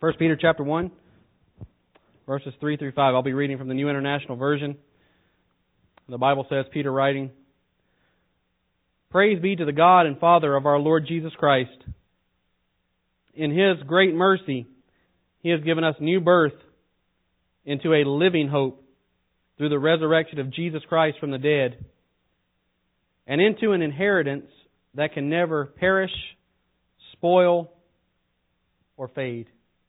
1 Peter chapter 1, verses 3 through 5. I'll be reading from the New International Version. The Bible says, Peter writing, "Praise be to the God and Father of our Lord Jesus Christ. In His great mercy, He has given us new birth into a living hope through the resurrection of Jesus Christ from the dead, and into an inheritance that can never perish, spoil, or fade,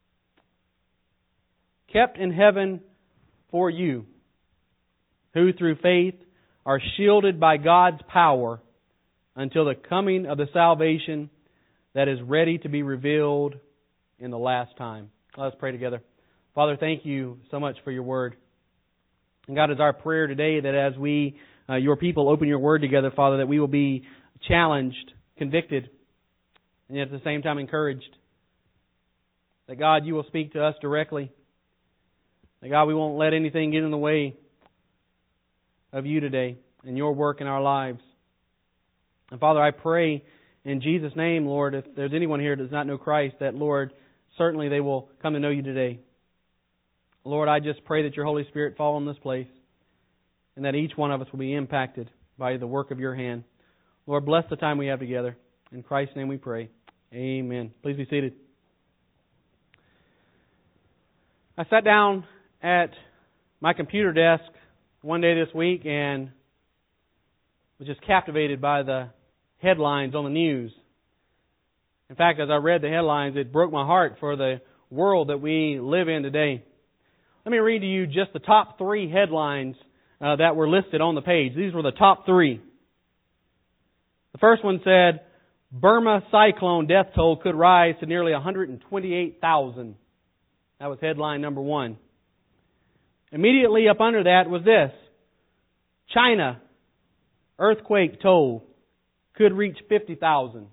kept in heaven for you, who through faith are shielded by God's power until the coming of the salvation that is ready to be revealed in the last time." Let's pray together. Father, thank you so much for your word. And God, it's our prayer today that as we, your people, open your word together, Father, that we will be challenged, convicted, and yet at the same time encouraged. That God, you will speak to us directly. That God, we won't let anything get in the way of you today and your work in our lives. And Father, I pray in Jesus' name, Lord, if there's anyone here that does not know Christ, that, Lord, certainly they will come to know you today. Lord, I just pray that your Holy Spirit fall in this place and that each one of us will be impacted by the work of your hand. Lord, bless the time we have together. In Christ's name we pray. Amen. Please be seated. I sat down at my computer desk one day this week and was just captivated by the headlines on the news. In fact, as I read the headlines, it broke my heart for the world that we live in today. Let me read to you just the top 3 headlines that were listed on the page. These were the top 3. The first one said, "Burma cyclone death toll could rise to nearly 128,000. That was headline number 1. Immediately up under that was this: "China earthquake toll could reach 50,000.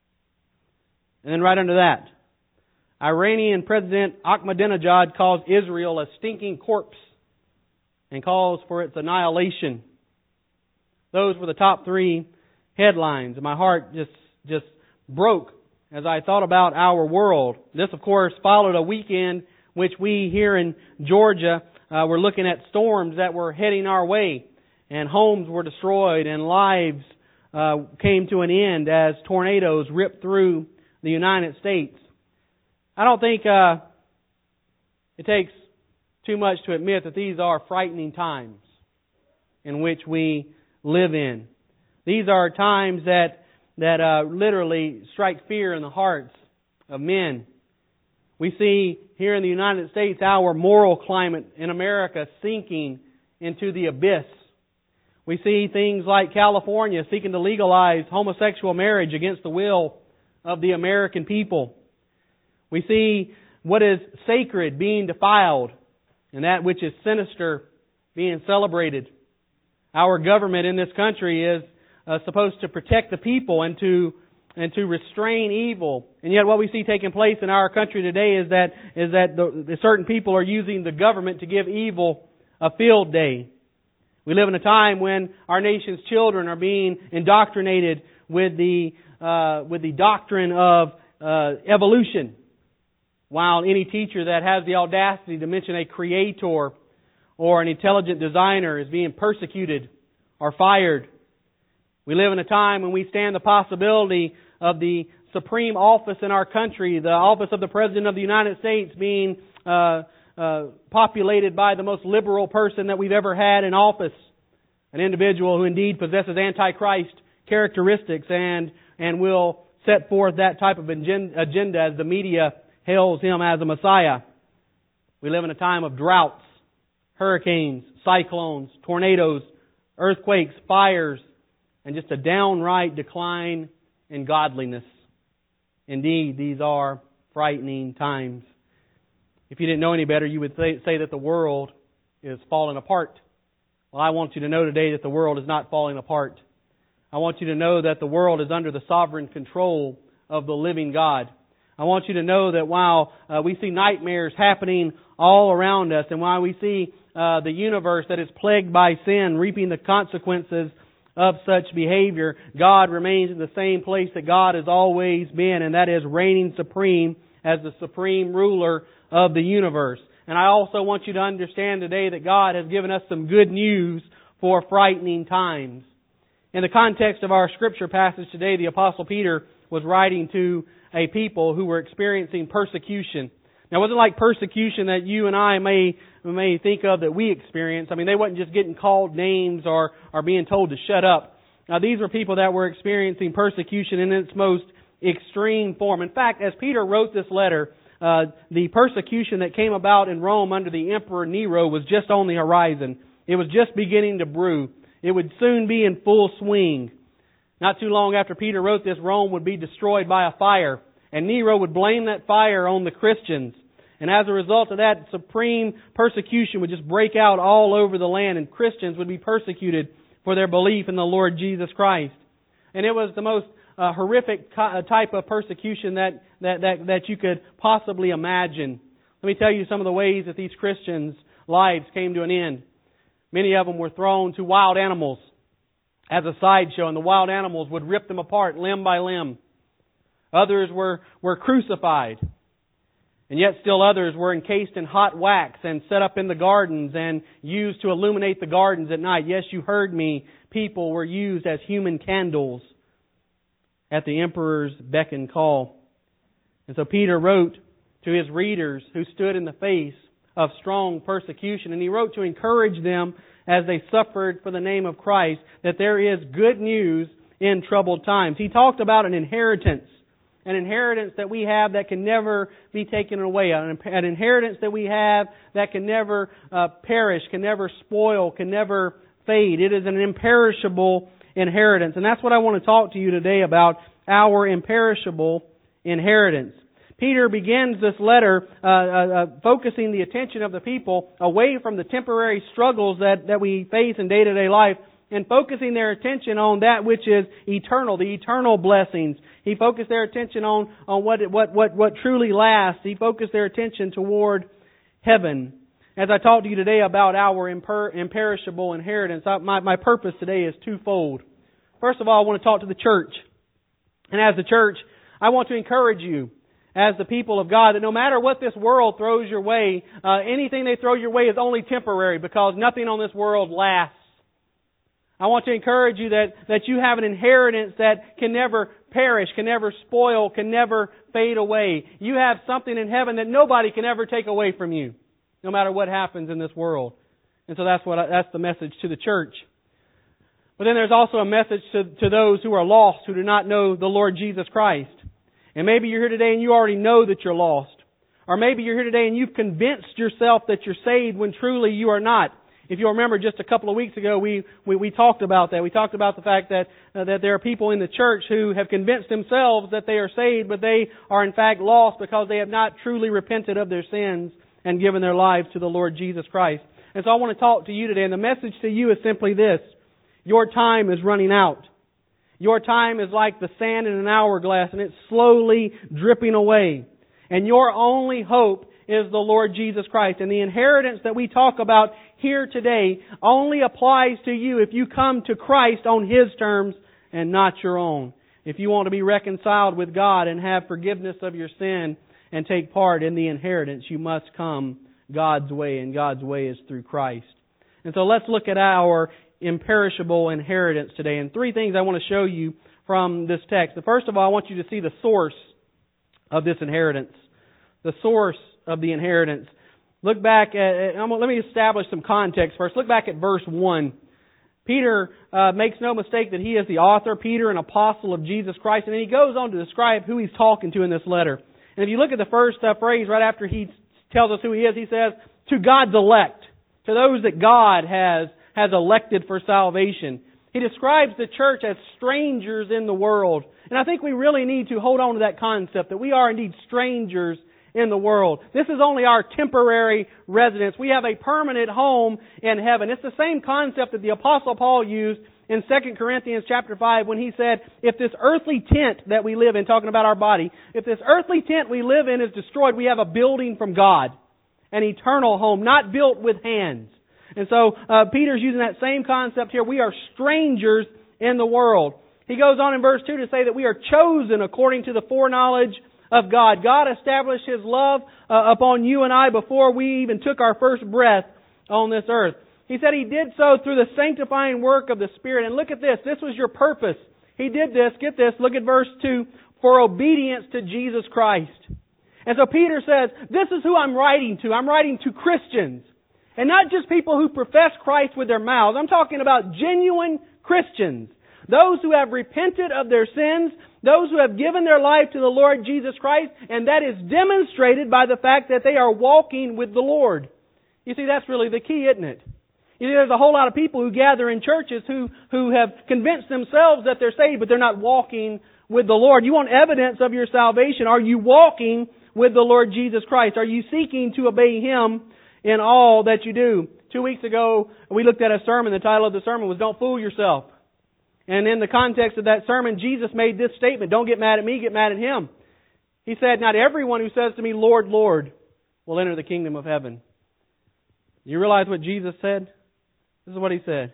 And then right under that, "Iranian President Ahmadinejad calls Israel a stinking corpse and calls for its annihilation." Those were the top 3 headlines. And my heart just broke as I thought about our world. This, of course, followed a weekend which we here in Georgia were looking at storms that were heading our way. And homes were destroyed and lives came to an end as tornadoes ripped through the United States. I don't think it takes too much to admit that these are frightening times in which we live in. These are times that literally strike fear in the hearts of men. We see here in the United States our moral climate in America sinking into the abyss. We see things like California seeking to legalize homosexual marriage against the will of the American people. We see what is sacred being defiled and that which is sinister being celebrated. Our government in this country is supposed to protect the people and to restrain evil. And yet what we see taking place in our country today is that certain people are using the government to give evil a field day. We live in a time when our nation's children are being indoctrinated with the doctrine of evolution, while any teacher that has the audacity to mention a creator or an intelligent designer is being persecuted or fired. We live in a time when we stand the possibility of the supreme office in our country, the office of the President of the United States, being populated by the most liberal person that we've ever had in office. An individual who indeed possesses Antichrist characteristics and will set forth that type of agenda as the media hails him as a Messiah. We live in a time of droughts, hurricanes, cyclones, tornadoes, earthquakes, fires, and just a downright decline in godliness. Indeed, these are frightening times. If you didn't know any better, you would say that the world is falling apart. Well, I want you to know today that the world is not falling apart. I want you to know that the world is under the sovereign control of the living God. I want you to know that while we see nightmares happening all around us, and while we see the universe that is plagued by sin, reaping the consequences of such behavior, God remains in the same place that God has always been, and that is reigning supreme as the supreme ruler of the universe. And I also want you to understand today that God has given us some good news for frightening times. In the context of our Scripture passage today, the Apostle Peter was writing to a people who were experiencing persecution. Now, it wasn't like persecution that you and I may think of that we experience. I mean, they wasn't just getting called names or being told to shut up. Now, these were people that were experiencing persecution in its most extreme form. In fact, as Peter wrote this letter, the persecution that came about in Rome under the Emperor Nero was just on the horizon. It was just beginning to brew. It would soon be in full swing. Not too long after Peter wrote this, Rome would be destroyed by a fire. And Nero would blame that fire on the Christians. And as a result of that, supreme persecution would just break out all over the land, and Christians would be persecuted for their belief in the Lord Jesus Christ. And it was the most horrific type of persecution that you could possibly imagine. Let me tell you some of the ways that these Christians' lives came to an end. Many of them were thrown to wild animals as a sideshow, and the wild animals would rip them apart limb by limb. Others were crucified. And yet still others were encased in hot wax and set up in the gardens and used to illuminate the gardens at night. Yes, you heard me. People were used as human candles at the emperor's beck and call. And so Peter wrote to his readers who stood in the face of strong persecution. And he wrote to encourage them as they suffered for the name of Christ that there is good news in troubled times. He talked about an inheritance that we have that can never be taken away, an inheritance that we have that can never perish, can never spoil, can never fade. It is an imperishable inheritance. And that's what I want to talk to you today about, our imperishable inheritance. Peter begins this letter focusing the attention of the people away from the temporary struggles that we face in day-to-day life and focusing their attention on that which is eternal, the eternal blessings. He focused their attention on what truly lasts. He focused their attention toward heaven. As I talk to you today about our imperishable inheritance, my purpose today is twofold. First of all, I want to talk to the church. And as the church, I want to encourage you as the people of God that no matter what this world throws your way, anything they throw your way is only temporary because nothing on this world lasts. I want to encourage you that you have an inheritance that can never perish, can never spoil, can never fade away. You have something in heaven that nobody can ever take away from you, no matter what happens in this world. And so that's the message to the church. But then there's also a message to those who are lost, who do not know the Lord Jesus Christ. And maybe you're here today and you already know that you're lost. Or maybe you're here today and you've convinced yourself that you're saved when truly you are not. If you'll remember, just a couple of weeks ago, we talked about that. We talked about the fact that there are people in the church who have convinced themselves that they are saved, but they are in fact lost because they have not truly repented of their sins and given their lives to the Lord Jesus Christ. And so I want to talk to you today, and the message to you is simply this. Your time is running out. Your time is like the sand in an hourglass, and it's slowly dripping away. And your only hope is the Lord Jesus Christ. And the inheritance that we talk about here today only applies to you if you come to Christ on His terms and not your own. If you want to be reconciled with God and have forgiveness of your sin and take part in the inheritance, you must come God's way, and God's way is through Christ. And so let's look at our imperishable inheritance today. And three things I want to show you from this text. The first of all, I want you to see the source of this inheritance. The source of the inheritance. Look back at, let me establish some context first. Look back at verse 1. Peter makes no mistake that he is the author, Peter, an apostle of Jesus Christ. And then he goes on to describe who he's talking to in this letter. And if you look at the first phrase right after he tells us who he is, he says, to God's elect, to those that God has elected for salvation. He describes the church as strangers in the world. And I think we really need to hold on to that concept, that we are indeed strangers in the world. This is only our temporary residence. We have a permanent home in heaven. It's the same concept that the Apostle Paul used in 2 Corinthians chapter 5 when he said, if this earthly tent that we live in, talking about our body, if this earthly tent we live in is destroyed, we have a building from God, an eternal home, not built with hands. And so Peter's using that same concept here. We are strangers in the world. He goes on in verse 2 to say that we are chosen according to the foreknowledge of God. God established His love upon you and I before we even took our first breath on this earth. He said He did so through the sanctifying work of the Spirit. And look at this. This was your purpose. He did this. Get this. Look at verse 2. For obedience to Jesus Christ. And so Peter says, this is who I'm writing to. I'm writing to Christians. And not just people who profess Christ with their mouths. I'm talking about genuine Christians. Those who have repented of their sins. Those who have given their life to the Lord Jesus Christ. And that is demonstrated by the fact that they are walking with the Lord. You see, that's really the key, isn't it? You see, there's a whole lot of people who gather in churches who have convinced themselves that they're saved, but they're not walking with the Lord. You want evidence of your salvation. Are you walking with the Lord Jesus Christ? Are you seeking to obey Him in all that you do? 2 weeks ago, we looked at a sermon. The title of the sermon was Don't Fool Yourself. And in the context of that sermon, Jesus made this statement, don't get mad at me, get mad at Him. He said, not everyone who says to me, Lord, Lord, will enter the kingdom of heaven. You realize what Jesus said? This is what He said.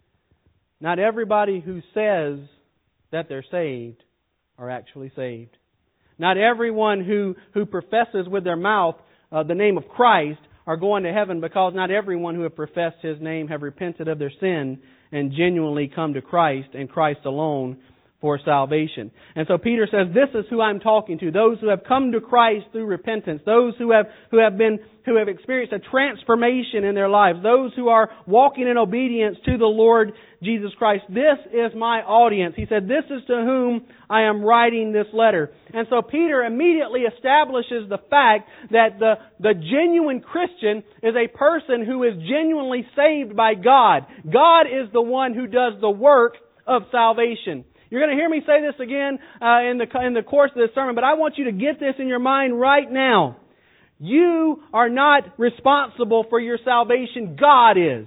Not everybody who says that they're saved are actually saved. Not everyone who professes with their mouth the name of Christ are going to heaven, because not everyone who have professed His name have repented of their sin and genuinely come to Christ and Christ alone for salvation. And so Peter says, this is who I'm talking to. Those who have come to Christ through repentance. Those who have experienced a transformation in their lives. Those who are walking in obedience to the Lord Jesus Christ. This is my audience. He said, this is to whom I am writing this letter. And so Peter immediately establishes the fact that the genuine Christian is a person who is genuinely saved by God. God is the one who does the work of salvation. You're going to hear me say this again in the course of this sermon, but I want you to get this in your mind right now. You are not responsible for your salvation. God is.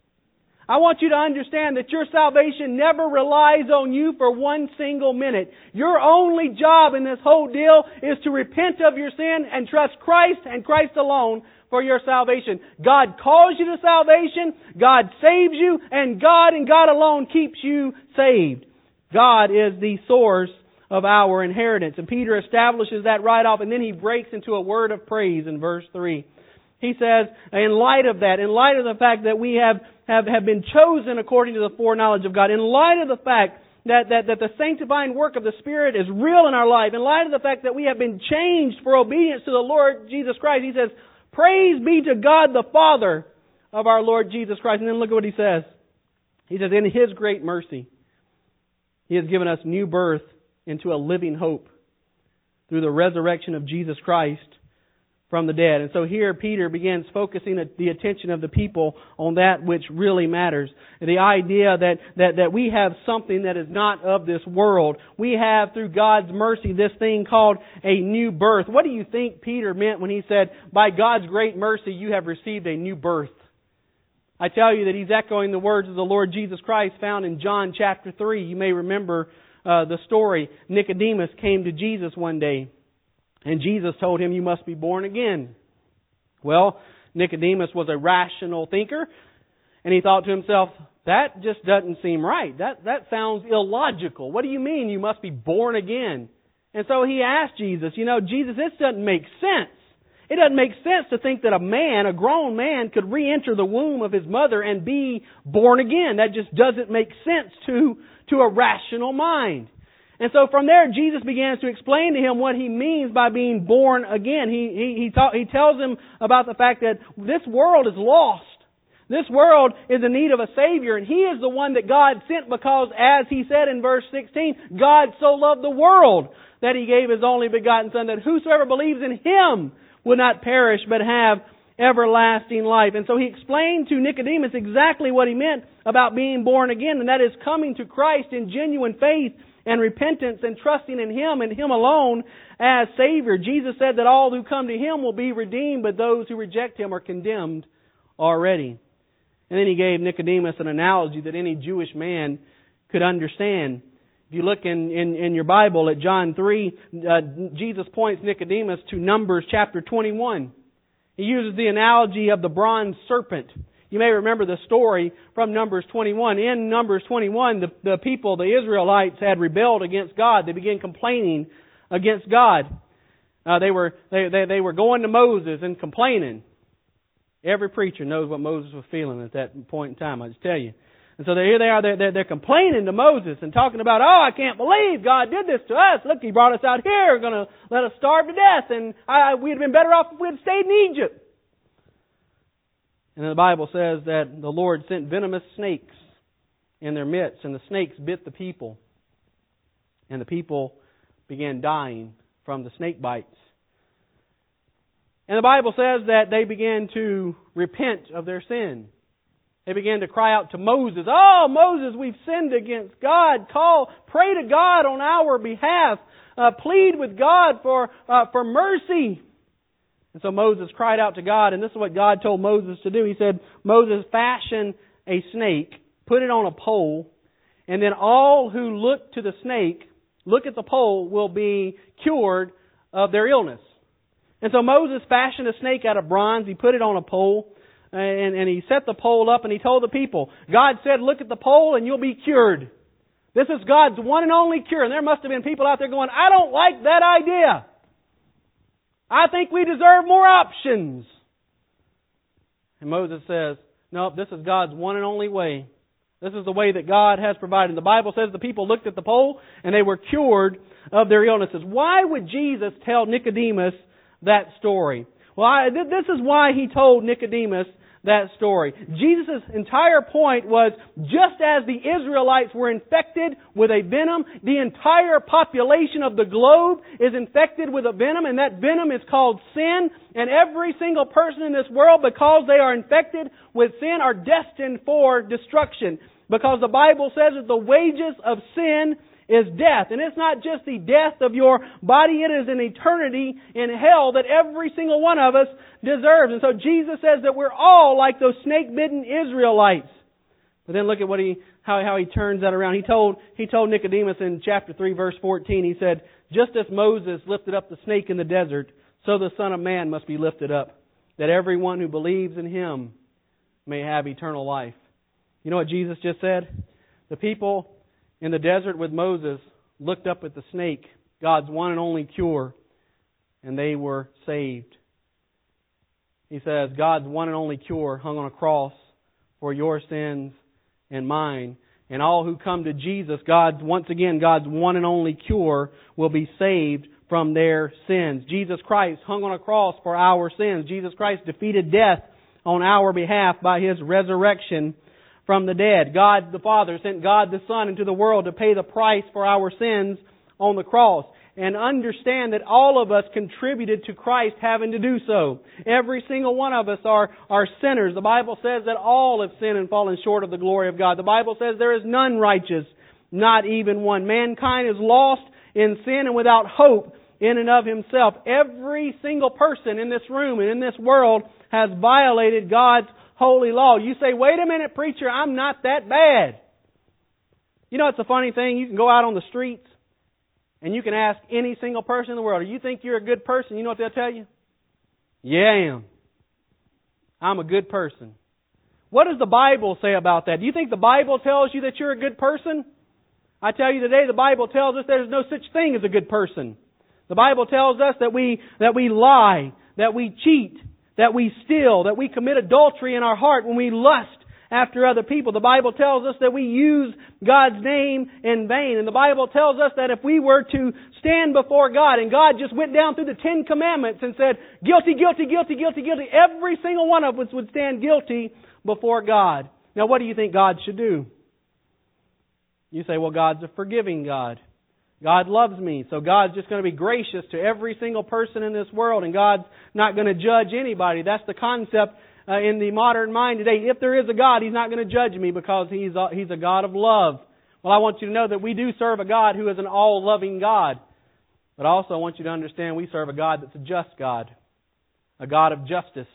I want you to understand that your salvation never relies on you for one single minute. Your only job in this whole deal is to repent of your sin and trust Christ and Christ alone for your salvation. God calls you to salvation, God saves you, and God alone keeps you saved. God is the source of our inheritance. And Peter establishes that right off, and then he breaks into a word of praise in verse 3. He says, in light of that, in light of the fact that we have been chosen according to the foreknowledge of God, in light of the fact that the sanctifying work of the Spirit is real in our life, in light of the fact that we have been changed for obedience to the Lord Jesus Christ, he says, praise be to God the Father of our Lord Jesus Christ. And then look at what he says. He says, in His great mercy, He has given us new birth into a living hope through the resurrection of Jesus Christ from the dead. And so here Peter begins focusing the attention of the people on that which really matters. The idea that we have something that is not of this world. We have, through God's mercy, this thing called a new birth. What do you think Peter meant when he said, by God's great mercy you have received a new birth? I tell you that he's echoing the words of the Lord Jesus Christ found in John chapter 3. You may remember the story. Nicodemus came to Jesus one day, and Jesus told him, you must be born again. Well, Nicodemus was a rational thinker, and he thought to himself, that just doesn't seem right. That sounds illogical. What do you mean you must be born again? And so he asked Jesus, Jesus, this doesn't make sense. It doesn't make sense to think that a grown man, could re-enter the womb of his mother and be born again. That just doesn't make sense to a rational mind. And so from there, Jesus begins to explain to him what he means by being born again. He tells him about the fact that this world is lost. This world is in need of a Savior, and He is the one that God sent because, as He said in verse 16, God so loved the world that He gave His only begotten Son, that whosoever believes in Him will not perish but have everlasting life. And so He explained to Nicodemus exactly what He meant about being born again, and that is coming to Christ in genuine faith and repentance and trusting in Him and Him alone as Savior. Jesus said that all who come to Him will be redeemed, but those who reject Him are condemned already. And then He gave Nicodemus an analogy that any Jewish man could understand. If you look in your Bible at John 3, Jesus points Nicodemus to Numbers chapter 21. He uses the analogy of the bronze serpent. You may remember the story from Numbers 21. In Numbers 21, the people, the Israelites, had rebelled against God. They began complaining against God. They were going to Moses and complaining. Every preacher knows what Moses was feeling at that point in time, I just tell you. And so here they are, they're complaining to Moses and talking about, oh, I can't believe God did this to us. Look, He brought us out here, going to let us starve to death, and we'd have been better off if we had stayed in Egypt. And the Bible says that the Lord sent venomous snakes in their midst, and the snakes bit the people. And the people began dying from the snake bites. And the Bible says that they began to repent of their sin. They began to cry out to Moses, oh, Moses, we've sinned against God. Pray to God on our behalf. Plead with God for mercy. And so Moses cried out to God, and this is what God told Moses to do. He said, Moses, fashion a snake, put it on a pole, and then all who look to the snake, look at the pole, will be cured of their illness. And so Moses fashioned a snake out of bronze. He put it on a pole. And he set the pole up and he told the people, God said, look at the pole and you'll be cured. This is God's one and only cure. And there must have been people out there going, I don't like that idea. I think we deserve more options. And Moses says, no, this is God's one and only way. This is the way that God has provided. And the Bible says the people looked at the pole and they were cured of their illnesses. Why would Jesus tell Nicodemus that story? Well, this is why He told Nicodemus that story. Jesus' entire point was, just as the Israelites were infected with a venom, the entire population of the globe is infected with a venom, and that venom is called sin. And every single person in this world, because they are infected with sin, are destined for destruction. Because the Bible says that the wages of sin is death. And it's not just the death of your body, it is an eternity in hell that every single one of us deserves. And so Jesus says that we're all like those snake-bitten Israelites. But then look at how he turns that around. He told Nicodemus in chapter 3, verse 14, he said, just as Moses lifted up the snake in the desert, so the Son of Man must be lifted up, that everyone who believes in Him may have eternal life. You know what Jesus just said? The people in the desert with Moses looked up at the snake, God's one and only cure, and they were saved. He says, God's one and only cure hung on a cross for your sins and mine. And all who come to Jesus, God's one and only cure, will be saved from their sins. Jesus Christ hung on a cross for our sins. Jesus Christ defeated death on our behalf by His resurrection from the dead. God the Father sent God the Son into the world to pay the price for our sins on the cross. And understand that all of us contributed to Christ having to do so. Every single one of us are sinners. The Bible says that all have sinned and fallen short of the glory of God. The Bible says there is none righteous, not even one. Mankind is lost in sin and without hope in and of himself. Every single person in this room and in this world has violated God's holy law. You say, wait a minute, preacher, I'm not that bad. You know, it's a funny thing. You can go out on the streets and you can ask any single person in the world, do you think you're a good person? You know what they'll tell you? Yeah, I am. I'm a good person. What does the Bible say about that? Do you think the Bible tells you that you're a good person? I tell you today, the Bible tells us there's no such thing as a good person. The Bible tells us that we lie, that we cheat, that we steal, that we commit adultery in our heart when we lust after other people. The Bible tells us that we use God's name in vain. And the Bible tells us that if we were to stand before God and God just went down through the 10 Commandments and said, guilty, guilty, guilty, guilty, guilty, every single one of us would stand guilty before God. Now, what do you think God should do? You say, well, God's a forgiving God. God loves me, so God's just going to be gracious to every single person in this world, and God's not going to judge anybody. That's the concept in the modern mind today. If there is a God, He's not going to judge me because He's a God of love. Well, I want you to know that we do serve a God who is an all-loving God. But also I want you to understand we serve a God that's a just God, a God of justice.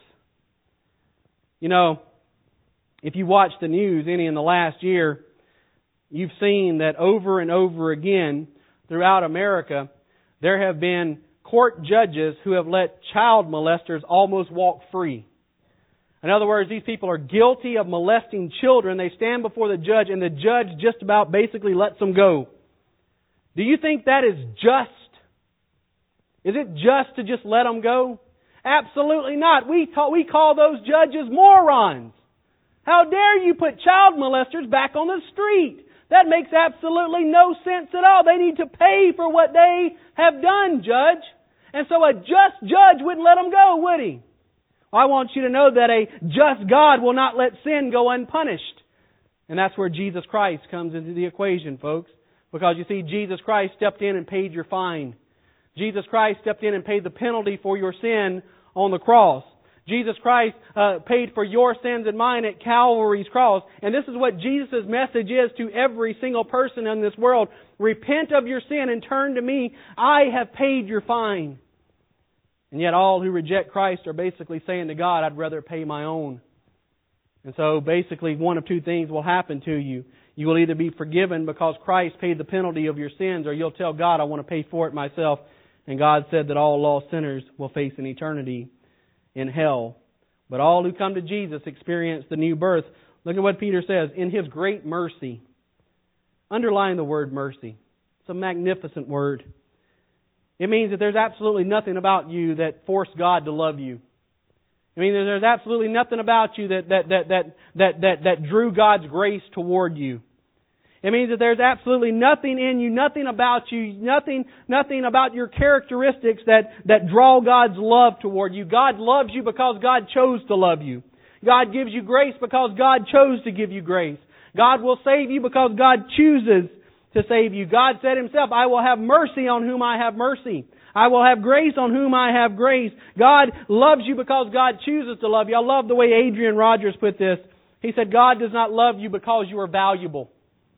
You know, if you watch the news any in the last year, you've seen that over and over again throughout America, there have been court judges who have let child molesters almost walk free. In other words, these people are guilty of molesting children. They stand before the judge and the judge just about basically lets them go. Do you think that is just? Is it just to just let them go? Absolutely not. We call those judges morons. How dare you put child molesters back on the street? That makes absolutely no sense at all. They need to pay for what they have done, Judge. And so a just judge wouldn't let them go, would he? I want you to know that a just God will not let sin go unpunished. And that's where Jesus Christ comes into the equation, folks. Because you see, Jesus Christ stepped in and paid your fine. Jesus Christ stepped in and paid the penalty for your sin on the cross. Jesus Christ paid for your sins and mine at Calvary's cross. And this is what Jesus' message is to every single person in this world. Repent of your sin and turn to me. I have paid your fine. And yet all who reject Christ are basically saying to God, I'd rather pay my own. And so basically one of two things will happen to you. You will either be forgiven because Christ paid the penalty of your sins, or you'll tell God, I want to pay for it myself. And God said that all lost sinners will face an eternity in hell. But all who come to Jesus experience the new birth. Look at what Peter says. In His great mercy. Underline the word mercy. It's a magnificent word. It means that there's absolutely nothing about you that forced God to love you. I mean, there's absolutely nothing about you that drew God's grace toward you. It means that there's absolutely nothing in you, nothing about you, nothing about your characteristics that draw God's love toward you. God loves you because God chose to love you. God gives you grace because God chose to give you grace. God will save you because God chooses to save you. God said Himself, I will have mercy on whom I have mercy. I will have grace on whom I have grace. God loves you because God chooses to love you. I love the way Adrian Rogers put this. He said, God does not love you because you are valuable.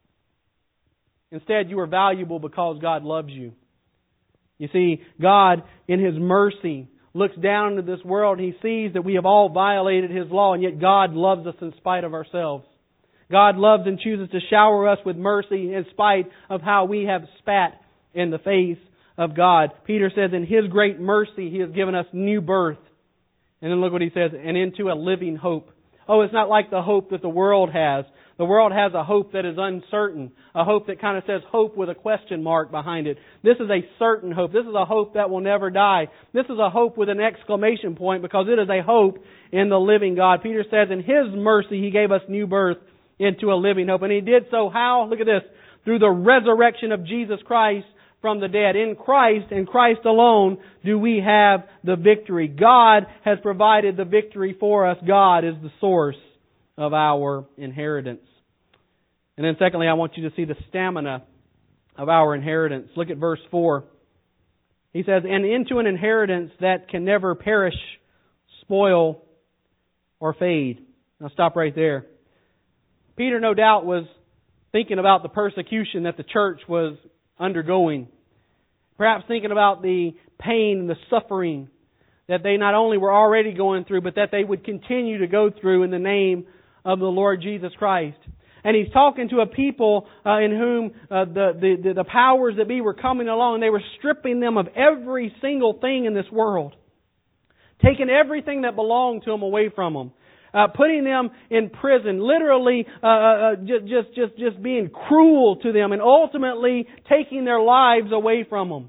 Instead, you are valuable because God loves you. You see, God, in His mercy, looks down into this world and He sees that we have all violated His law, and yet God loves us in spite of ourselves. God loves and chooses to shower us with mercy in spite of how we have spat in the face of God. Peter says, in His great mercy, He has given us new birth. And then look what he says, and into a living hope. Oh, it's not like the hope that the world has. The world has a hope that is uncertain. A hope that kind of says hope with a question mark behind it. This is a certain hope. This is a hope that will never die. This is a hope with an exclamation point because it is a hope in the living God. Peter says in His mercy He gave us new birth into a living hope. And He did so how? Look at this. Through the resurrection of Jesus Christ from the dead. In Christ and Christ alone do we have the victory. God has provided the victory for us. God is the source of our inheritance. And then secondly, I want you to see the stamina of our inheritance. Look at verse 4. He says, and into an inheritance that can never perish, spoil, or fade. Now stop right there. Peter no doubt was thinking about the persecution that the church was undergoing. Perhaps thinking about the pain and the suffering that they not only were already going through, but that they would continue to go through in the name of the Lord Jesus Christ. And he's talking to a people in whom the powers that be were coming along, and they were stripping them of every single thing in this world. Taking everything that belonged to them away from them. Putting them in prison, literally just being cruel to them, and ultimately taking their lives away from them.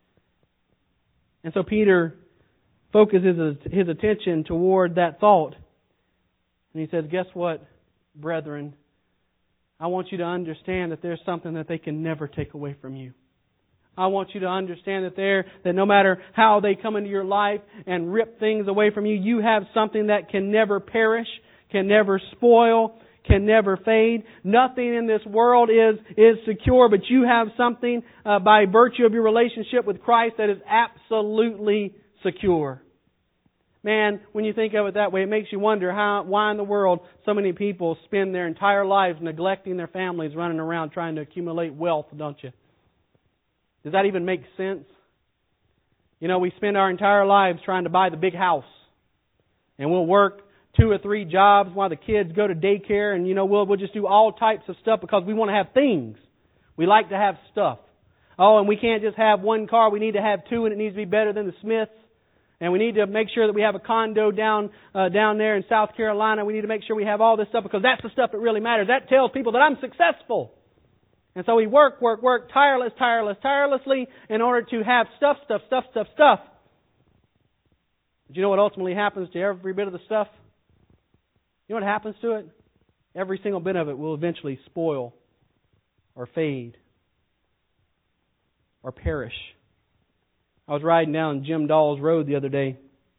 And so Peter focuses his attention toward that thought. And he says, guess what, brethren? I want you to understand that there's something that they can never take away from you. I want you to understand that no matter how they come into your life and rip things away from you, you have something that can never perish, can never spoil, can never fade. Nothing in this world is secure, but you have something by virtue of your relationship with Christ that is absolutely secure. Man, when you think of it that way, it makes you wonder why in the world so many people spend their entire lives neglecting their families, running around trying to accumulate wealth, don't you? Does that even make sense? You know, we spend our entire lives trying to buy the big house. And we'll work 2 or 3 jobs while the kids go to daycare. And, you know, we'll just do all types of stuff because we want to have things. We like to have stuff. Oh, and we can't just have one car. We need to have 2, and it needs to be better than the Smiths. And we need to make sure that we have a condo down there in South Carolina. We need to make sure we have all this stuff because that's the stuff that really matters. That tells people that I'm successful. And so we work tirelessly in order to have stuff. But you know what ultimately happens to every bit of the stuff? You know what happens to it? Every single bit of it will eventually spoil or fade or perish. I was riding down Jim Dawes Road the other day,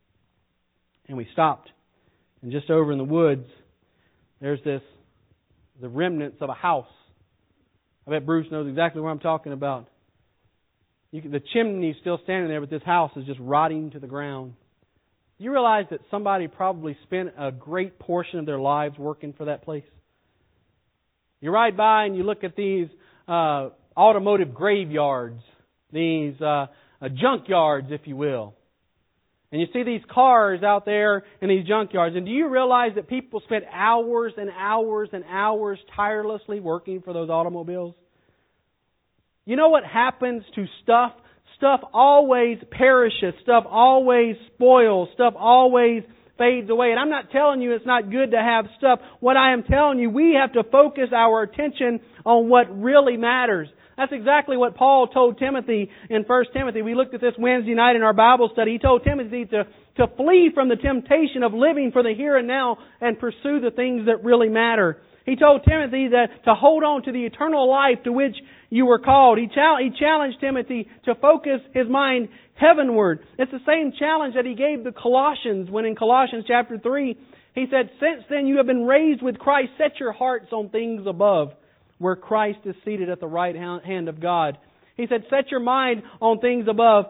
and we stopped. And just over in the woods, there's the remnants of a house. I bet Bruce knows exactly what I'm talking about. The chimney's still standing there, but this house is just rotting to the ground. Do you realize that somebody probably spent a great portion of their lives working for that place? You ride by and you look at these automotive graveyards, these junkyards, if you will. And you see these cars out there in these junkyards. And do you realize that people spent hours and hours and hours tirelessly working for those automobiles? You know what happens to stuff? Stuff always perishes. Stuff always spoils. Stuff always fades away. And I'm not telling you it's not good to have stuff. What I am telling you, we have to focus our attention on what really matters. That's exactly what Paul told Timothy in 1 Timothy. We looked at this Wednesday night in our Bible study. He told Timothy to flee from the temptation of living for the here and now and pursue the things that really matter. He told Timothy that to hold on to the eternal life to which you were called. He challenged Timothy to focus his mind heavenward. It's the same challenge that he gave the Colossians when in Colossians chapter 3, he said, "Since then you have been raised with Christ, set your hearts on things above, where Christ is seated at the right hand of God." He said, set your mind on things above,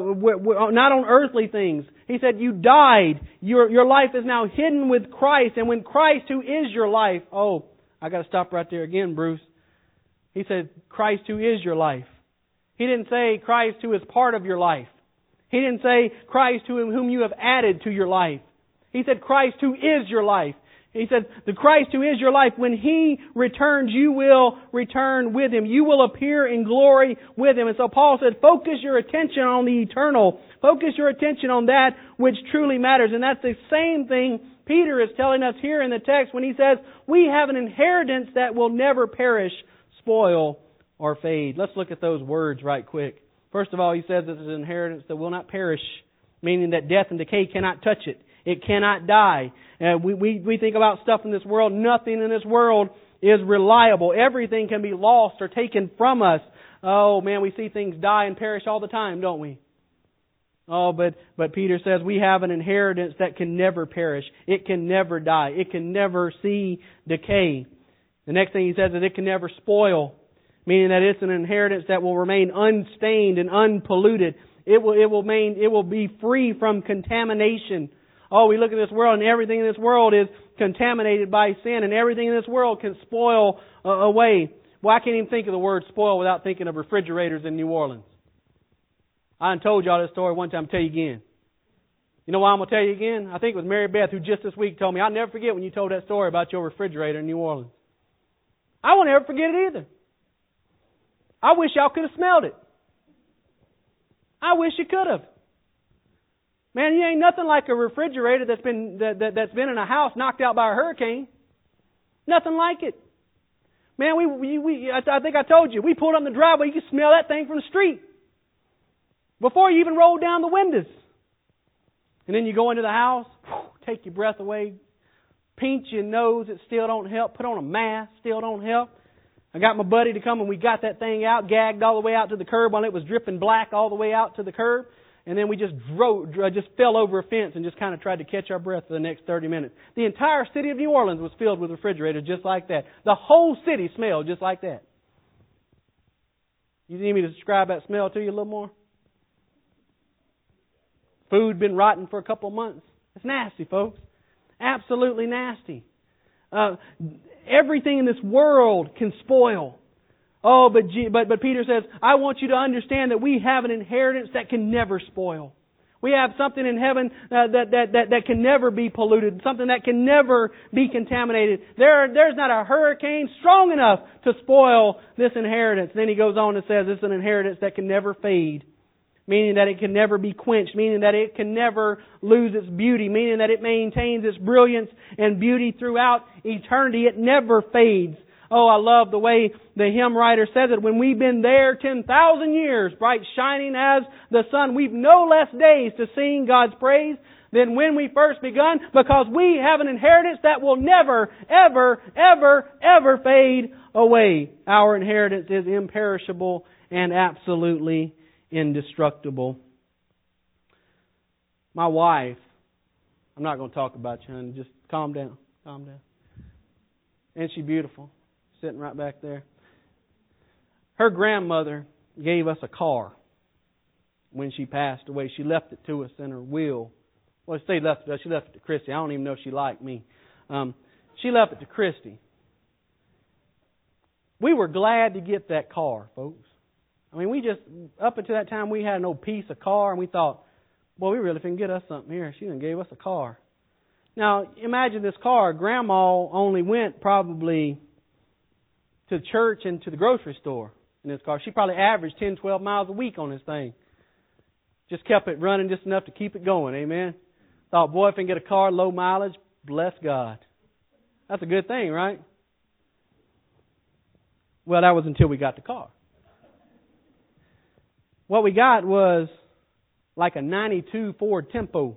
not on earthly things. He said, you died. Your life is now hidden with Christ. And when Christ, who is your life... Oh, I got to stop right there again, Bruce. He said, Christ, who is your life. He didn't say Christ, who is part of your life. He didn't say Christ, whom you have added to your life. He said, Christ, who is your life. He said, the Christ who is your life, when He returns, you will return with Him. You will appear in glory with Him. And so Paul said, focus your attention on the eternal. Focus your attention on that which truly matters. And that's the same thing Peter is telling us here in the text when he says, we have an inheritance that will never perish, spoil, or fade. Let's look at those words right quick. First of all, he says this is an inheritance that will not perish, meaning that death and decay cannot touch it. It cannot die. We think about stuff in this world. Nothing in this world is reliable. Everything can be lost or taken from us. Oh man, we see things die and perish all the time, don't we? Oh, but Peter says we have an inheritance that can never perish. It can never die. It can never see decay. The next thing he says is it can never spoil, meaning that it's an inheritance that will remain unstained and unpolluted. It will be free from contamination. Oh, we look at this world and everything in this world is contaminated by sin and everything in this world can spoil away. Well, I can't even think of the word spoil without thinking of refrigerators in New Orleans. I done told y'all this story one time. I'll tell you again. You know why I'm going to tell you again? I think it was Mary Beth who just this week told me, I'll never forget when you told that story about your refrigerator in New Orleans. I won't ever forget it either. I wish y'all could have smelled it. I wish you could have. Man, you ain't nothing like a refrigerator that's been in a house knocked out by a hurricane. Nothing like it. Man, I think I told you, we pulled up in the driveway, you could smell that thing from the street before you even rolled down the windows. And then you go into the house, take your breath away, pinch your nose, it still don't help, put on a mask, still don't help. I got my buddy to come and we got that thing out, gagged all the way out to the curb while it was dripping black all the way out to the curb. And then we just fell over a fence and just kind of tried to catch our breath for the next 30 minutes. The entire city of New Orleans was filled with refrigerators just like that. The whole city smelled just like that. You need me to describe that smell to you a little more? Food been rotten for a couple of months. It's nasty, folks. Absolutely nasty. Everything in this world can spoil. Oh, but Peter says, I want you to understand that we have an inheritance that can never spoil. We have something in heaven that can never be polluted, something that can never be contaminated. There's not a hurricane strong enough to spoil this inheritance. Then he goes on and says it's an inheritance that can never fade, meaning that it can never be quenched, meaning that it can never lose its beauty, meaning that it maintains its brilliance and beauty throughout eternity. It never fades. Oh, I love the way the hymn writer says it. When we've been there 10,000 years, bright shining as the sun, we've no less days to sing God's praise than when we first begun, because we have an inheritance that will never, ever, ever, ever fade away. Our inheritance is imperishable and absolutely indestructible. My wife, I'm not going to talk about you, honey. Just calm down. Calm down. Isn't she beautiful? Sitting right back there. Her grandmother gave us a car when she passed away. She left it to us in her will. Well, she left it to Christy. I don't even know if she liked me. She left it to Christy. We were glad to get that car, folks. I mean, we just, up until that time, we had an old piece of car, and we thought, boy, we really can get us something here. She done gave us a car. Now, imagine this car. Grandma only went probably to church and to the grocery store in this car. She probably averaged 10, 12 miles a week on this thing. Just kept it running just enough to keep it going. Amen. Thought, boy, if I can get a car low mileage, bless God. That's a good thing, right? Well, that was until we got the car. What we got was like a 92 Ford Tempo.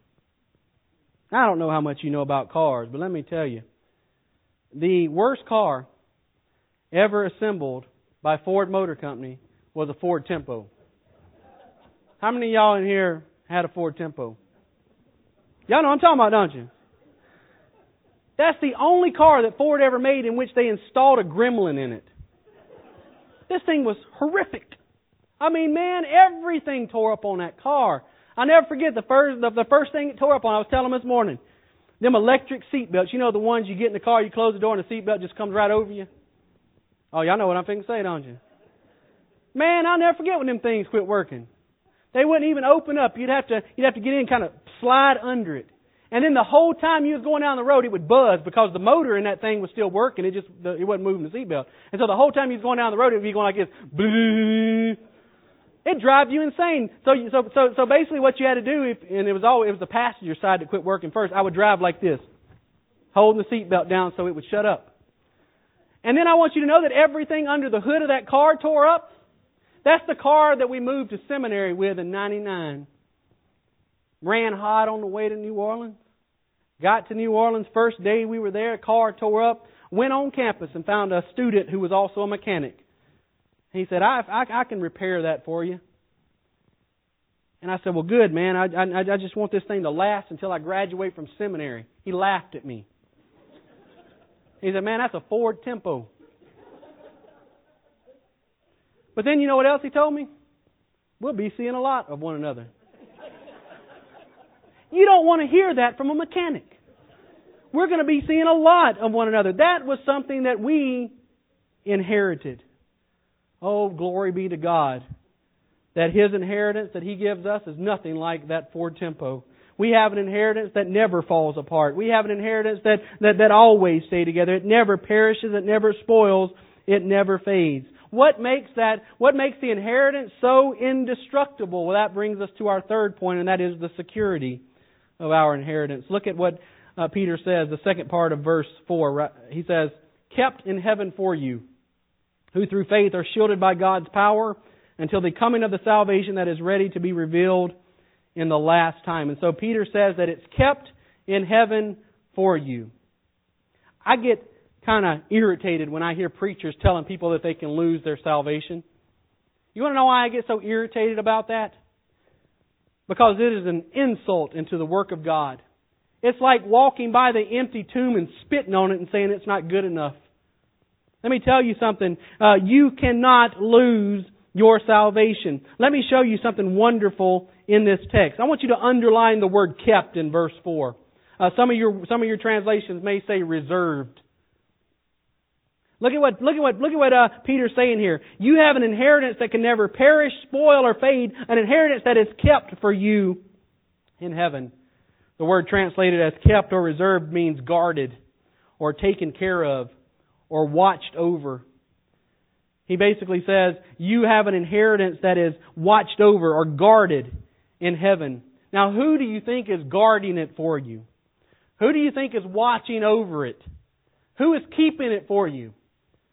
I don't know how much you know about cars, but let me tell you. The worst car ever assembled by Ford Motor Company was a Ford Tempo. How many of y'all in here had a Ford Tempo? Y'all know what I'm talking about, don't you? That's the only car that Ford ever made in which they installed a gremlin in it. This thing was horrific. I mean, man, everything tore up on that car. I'll never forget the first thing it tore up on. I was telling them this morning. Them electric seat belts. You know the ones you get in the car, you close the door and the seat belt just comes right over you? Oh, y'all know what I'm thinking to say, don't you? Man, I'll never forget when them things quit working. They wouldn't even open up. You'd have to get in and kind of slide under it. And then the whole time you was going down the road, it would buzz because the motor in that thing was still working. It wasn't moving the seatbelt. And so the whole time you was going down the road, it would be going like this. It'd drive you insane. So basically what you had to do, and it was the passenger side that quit working first, I would drive like this, holding the seatbelt down so it would shut up. And then I want you to know that everything under the hood of that car tore up. That's the car that we moved to seminary with in 99. Ran hot on the way to New Orleans. Got to New Orleans, first day we were there, car tore up. Went on campus and found a student who was also a mechanic. He said, I can repair that for you. And I said, well, good, man. I just want this thing to last until I graduate from seminary. He laughed at me. He said, man, that's a Ford Tempo. But then you know what else he told me? We'll be seeing a lot of one another. You don't want to hear that from a mechanic. We're going to be seeing a lot of one another. That was something that we inherited. Oh, glory be to God that His inheritance that He gives us is nothing like that Ford Tempo. We have an inheritance that never falls apart. We have an inheritance that always stays together. It never perishes. It never spoils. It never fades. What makes the inheritance so indestructible? Well, that brings us to our third point, and that is the security of our inheritance. Look at what Peter says, the second part of verse 4. He says, kept in heaven for you, who through faith are shielded by God's power until the coming of the salvation that is ready to be revealed in the last time. And so Peter says that it's kept in heaven for you. I get kind of irritated when I hear preachers telling people that they can lose their salvation. You want to know why I get so irritated about that? Because it is an insult into the work of God. It's like walking by the empty tomb and spitting on it and saying it's not good enough. Let me tell you something. You cannot lose your salvation. Let me show you something wonderful in this text. I want you to underline the word kept in verse 4. Some of your translations may say reserved. Look at what Peter's saying here. You have an inheritance that can never perish, spoil, or fade. An inheritance that is kept for you in heaven. The word translated as kept or reserved means guarded or taken care of or watched over. He basically says you have an inheritance that is watched over or guarded in heaven. Now, who do you think is guarding it for you? Who do you think is watching over it? Who is keeping it for you?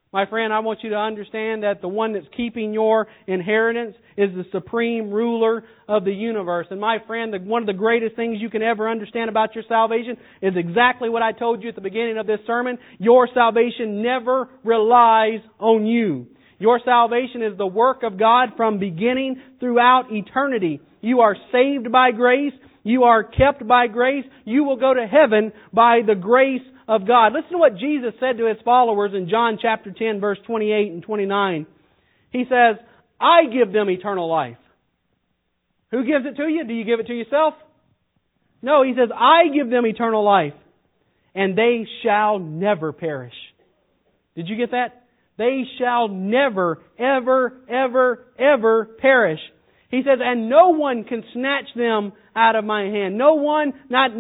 My friend, I want you to understand that the one that's keeping your inheritance is the supreme ruler of the universe. And my friend, one of the greatest things you can ever understand about your salvation is exactly what I told you at the beginning of this sermon. Your salvation never relies on you. Your salvation is the work of God from beginning throughout eternity. You are saved by grace. You are kept by grace. You will go to heaven by the grace of God. Listen to what Jesus said to His followers in John chapter 10, verse 28 and 29. He says, I give them eternal life. Who gives it to you? Do you give it to yourself? No, He says, I give them eternal life, and they shall never perish. Did you get that? They shall never, ever, ever, ever perish. He says, and no one can snatch them out of my hand. No one, not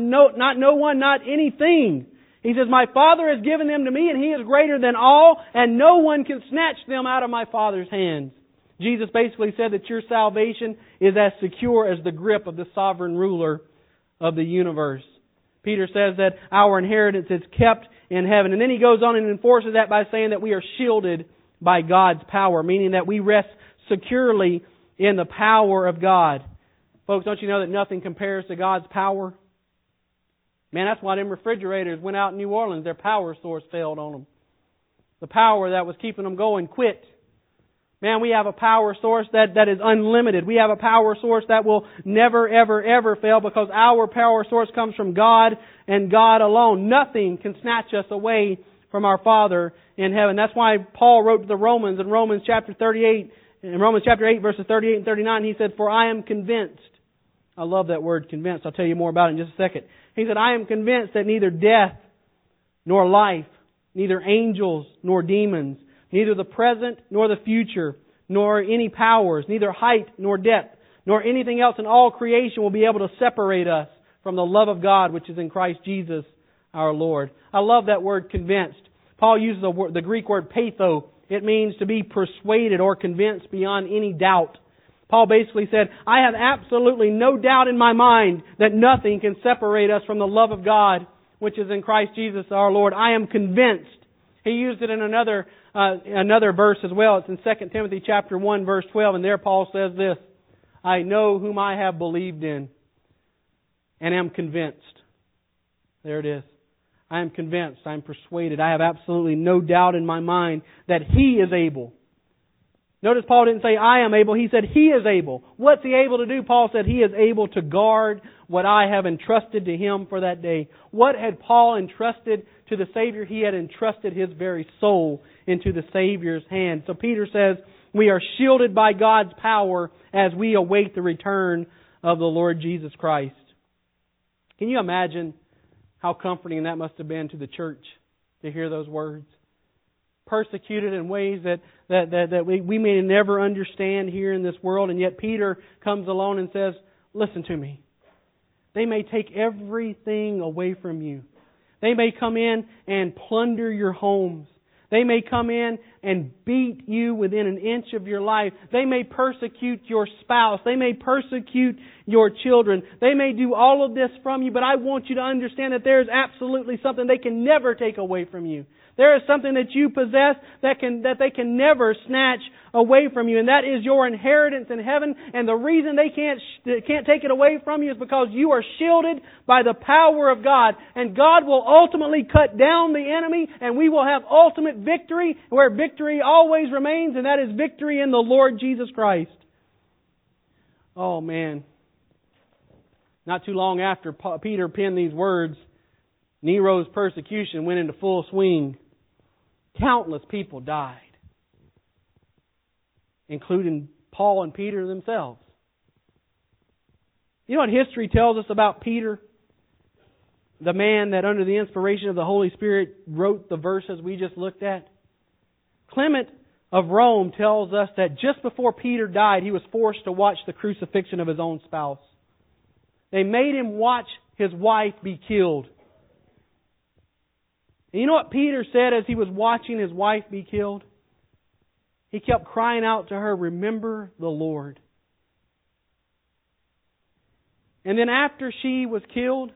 anything. He says, my Father has given them to me, and He is greater than all, and no one can snatch them out of my Father's hands. Jesus basically said that your salvation is as secure as the grip of the sovereign ruler of the universe. Peter says that our inheritance is kept in heaven. And then he goes on and enforces that by saying that we are shielded by God's power, meaning that we rest securely in the power of God. Folks, don't you know that nothing compares to God's power? Man, that's why them refrigerators went out in New Orleans. Their power source failed on them. The power that was keeping them going quit. Man, we have a power source that is unlimited. We have a power source that will never, ever, ever fail because our power source comes from God and God alone. Nothing can snatch us away from our Father in heaven. That's why Paul wrote to the Romans in Romans chapter 8, verses 38 and 39, he said, for I am convinced. I love that word, convinced. I'll tell you more about it in just a second. He said, I am convinced that neither death nor life, neither angels nor demons, neither the present nor the future, nor any powers, neither height nor depth, nor anything else in all creation will be able to separate us from the love of God which is in Christ Jesus our Lord. I love that word, convinced. Paul uses the Greek word patho. It means to be persuaded or convinced beyond any doubt. Paul basically said, I have absolutely no doubt in my mind that nothing can separate us from the love of God which is in Christ Jesus our Lord. I am convinced. He used it in another verse as well. It's in 2 Timothy chapter 1, verse 12, and there Paul says this, I know whom I have believed in and am convinced. There it is. I am convinced, I am persuaded, I have absolutely no doubt in my mind that He is able. Notice Paul didn't say, I am able. He said, He is able. What's He able to do? Paul said, He is able to guard what I have entrusted to Him for that day. What had Paul entrusted to the Savior? He had entrusted his very soul into the Savior's hand. So Peter says, we are shielded by God's power as we await the return of the Lord Jesus Christ. Can you imagine how comforting that must have been to the church to hear those words? Persecuted in ways that we may never understand here in this world, and yet Peter comes along and says, listen to me. They may take everything away from you. They may come in and plunder your homes. They may come in and beat you within an inch of your life. They may persecute your spouse. They may persecute your children. They may do all of this from you, but I want you to understand that there is absolutely something they can never take away from you. There is something that you possess that they can never snatch away from you, and that is your inheritance in heaven. And the reason they can't take it away from you is because you are shielded by the power of God, and God will ultimately cut down the enemy, and we will have ultimate victory where victory always remains, and that is victory in the Lord Jesus Christ. Oh man! Not too long after Peter penned these words, Nero's persecution went into full swing. Countless people died, including Paul and Peter themselves. You know what history tells us about Peter? The man that under the inspiration of the Holy Spirit wrote the verses we just looked at. Clement of Rome tells us that just before Peter died, he was forced to watch the crucifixion of his own spouse. They made him watch his wife be killed. And you know what Peter said as he was watching his wife be killed? He kept crying out to her, remember the Lord. And then after she was killed,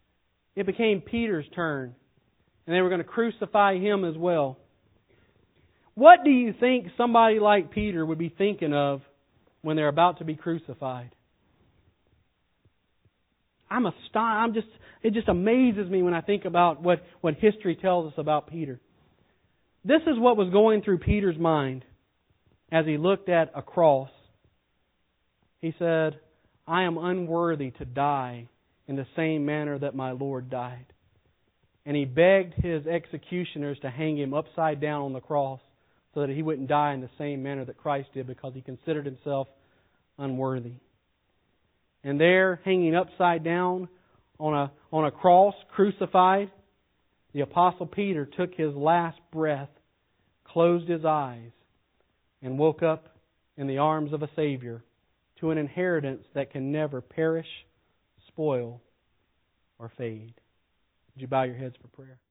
it became Peter's turn. And they were going to crucify him as well. What do you think somebody like Peter would be thinking of when they're about to be crucified? It just amazes me when I think about what history tells us about Peter. This is what was going through Peter's mind as he looked at a cross. He said, I am unworthy to die in the same manner that my Lord died. And he begged his executioners to hang him upside down on the cross so that he wouldn't die in the same manner that Christ did, because he considered himself unworthy. And there, hanging upside down on a cross, crucified, the Apostle Peter took his last breath, closed his eyes, and woke up in the arms of a Savior to an inheritance that can never perish, spoil, or fade. Would you bow your heads for prayer?